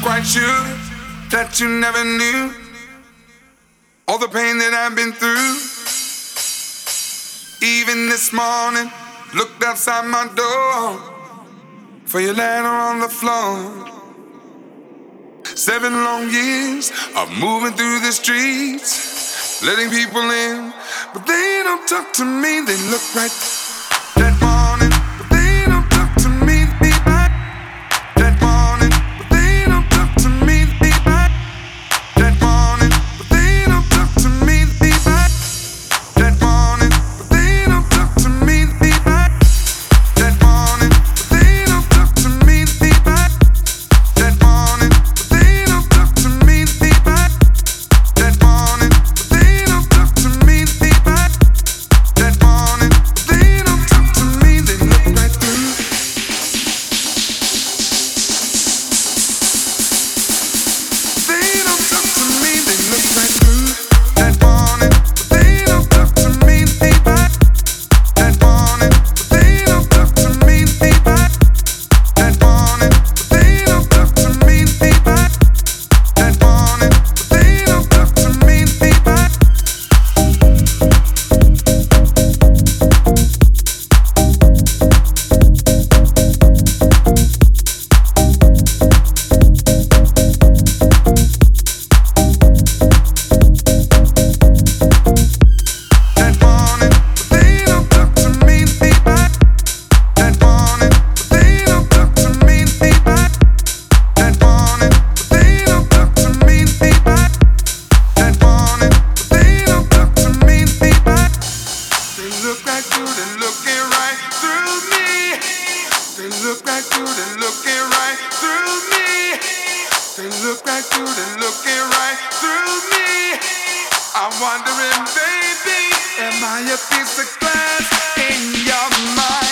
quite sure that you never knew all the pain that I've been through. Even this morning, looked outside my door for your letter on the floor. 7 long years of moving through the streets, letting people in, but they don't talk to me. They look right that morning, but they don't talk to me. Be back that morning, but they don't talk to me. Be back that morning, but they don't talk to me. Be back that morning, but they don't talk to me. Be back that morning, but they don't talk to me. Be back that morning, but they don't talk to me. Be back that morning, but they don't talk to me. Be back that morning, but they don't talk to me. They look right through. They don't talk to me. They look right through that morning, but they don't talk to me. Be back that morning, but they don't talk to me. Be back that morning, but they don't talk to me. Be back that morning, but they don't talk to me. Be back. That morning, but they don't talk to me. Be back that morning, but they don't talk to me. Be back that morning, but they don't talk to me. Be back that morning, but they don't talk to me. Be back. They look right through, they're looking right through me. They look right through, they're looking right through me. They look right through, they're looking right through me. I'm wondering, baby, am I a piece of glass in your mind?